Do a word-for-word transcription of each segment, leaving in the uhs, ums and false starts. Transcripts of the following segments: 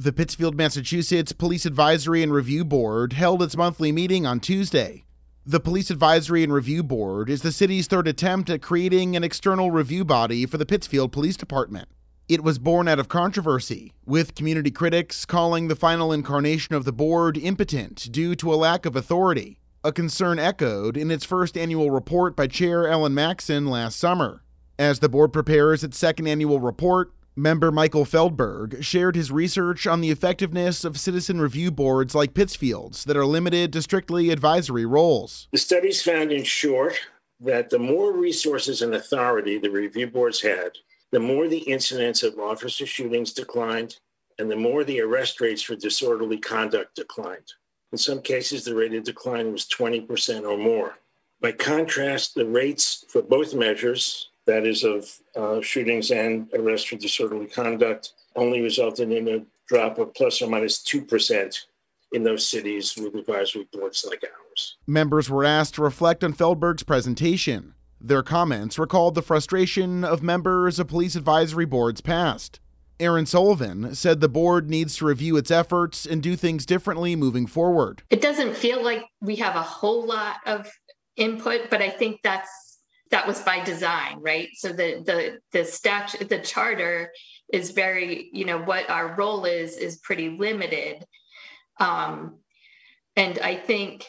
The Pittsfield, Massachusetts Police Advisory and Review Board held its monthly meeting on Tuesday. The Police Advisory and Review Board is the city's third attempt at creating an external review body for the Pittsfield Police Department. It was born out of controversy, with community critics calling the final incarnation of the board impotent due to a lack of authority, a concern echoed in its first annual report by Chair Ellen Maxon last summer. As the board prepares its second annual report, member Michael Feldberg shared his research on the effectiveness of citizen review boards like Pittsfield's that are limited to strictly advisory roles. The studies found, in short, that the more resources and authority the review boards had, the more the incidence of officer shootings declined, and the more the arrest rates for disorderly conduct declined. In some cases, the rate of decline was twenty percent or more. By contrast, the rates for both measures, that is of uh, shootings and arrests for disorderly conduct, only resulted in a drop of plus or minus two percent in those cities with advisory boards like ours. Members were asked to reflect on Feldberg's presentation. Their comments recalled the frustration of members of police advisory boards past. Aaron Sullivan said the board needs to review its efforts and do things differently moving forward. It doesn't feel like we have a whole lot of input, but I think that's that was by design, right? So the the the statute, the charter is very, you know, what our role is is pretty limited, um, and I think,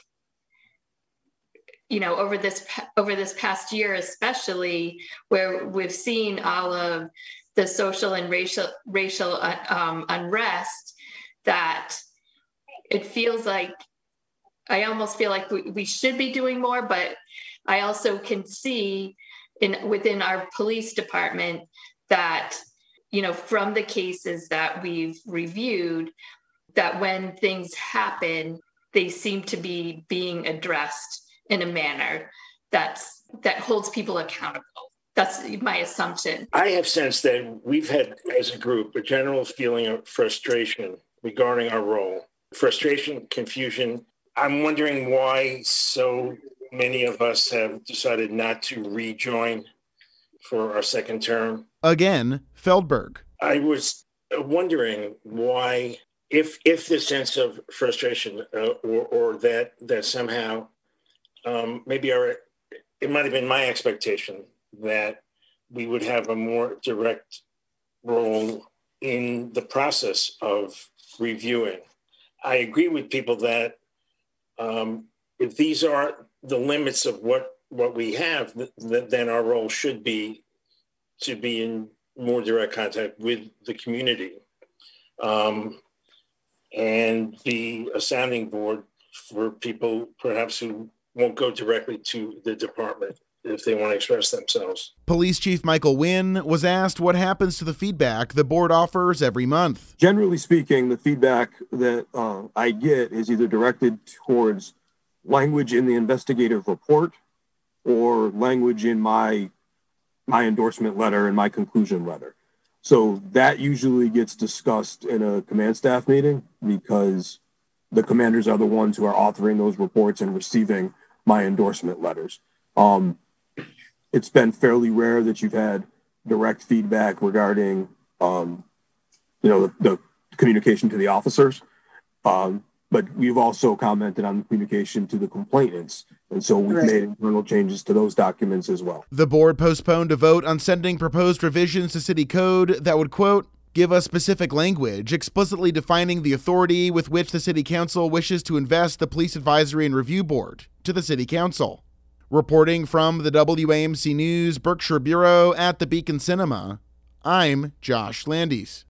you know, over this over this past year, especially where we've seen all of the social and racial racial uh, um, unrest, that it feels like I almost feel like we, we should be doing more, but I also can see in within our police department that, you know, from the cases that we've reviewed, that when things happen, they seem to be being addressed in a manner that's that holds people accountable. That's my assumption. I have sensed that we've had, as a group, a general feeling of frustration regarding our role. Frustration, confusion. I'm wondering why so many of us have decided not to rejoin for our second term. Again, Feldberg. I was wondering why, if if the sense of frustration uh, or, or that that somehow um, maybe our, it might have been my expectation that we would have a more direct role in the process of reviewing. I agree with people that um, if these are the limits of what, what we have, th- th- then our role should be to be in more direct contact with the community um, and be a sounding board for people perhaps who won't go directly to the department if they want to express themselves. Police Chief Michael Wynn was asked what happens to the feedback the board offers every month. Generally speaking, the feedback that uh, I get is either directed towards language in the investigative report or language in my my endorsement letter and my conclusion letter. So that usually gets discussed in a command staff meeting because the commanders are the ones who are authoring those reports and receiving my endorsement letters. Um, it's been fairly rare that you've had direct feedback regarding, um, you know, the, the communication to the officers. Um, but we've also commented on the communication to the complainants. And so we've right. made internal changes to those documents as well. The board postponed a vote on sending proposed revisions to city code that would, quote, give us specific language explicitly defining the authority with which the city council wishes to invest the Police Advisory and Review Board to the city council. Reporting from the W A M C News Berkshire Bureau at the Beacon Cinema, I'm Josh Landis.